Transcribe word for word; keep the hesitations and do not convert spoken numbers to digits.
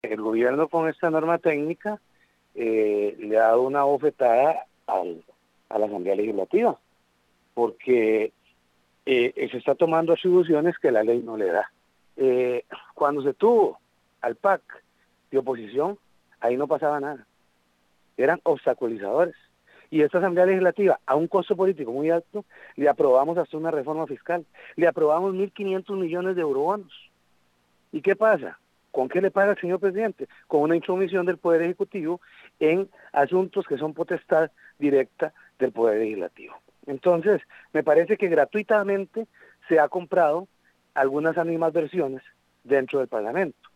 El gobierno con esta norma técnica eh, le ha dado una bofetada al, a la Asamblea Legislativa, porque eh, se está tomando atribuciones que la ley no le da. Eh, cuando se tuvo al P A C de oposición, ahí no pasaba nada, eran obstaculizadores. Y esta Asamblea Legislativa, a un costo político muy alto, le aprobamos hasta una reforma fiscal, le aprobamos mil quinientos millones de eurobonos. ¿Y qué pasa? ¿Con qué le paga el señor presidente? Con una intromisión del Poder Ejecutivo en asuntos que son potestad directa del Poder Legislativo. Entonces, me parece que gratuitamente se ha comprado algunas animadversiones dentro del Parlamento.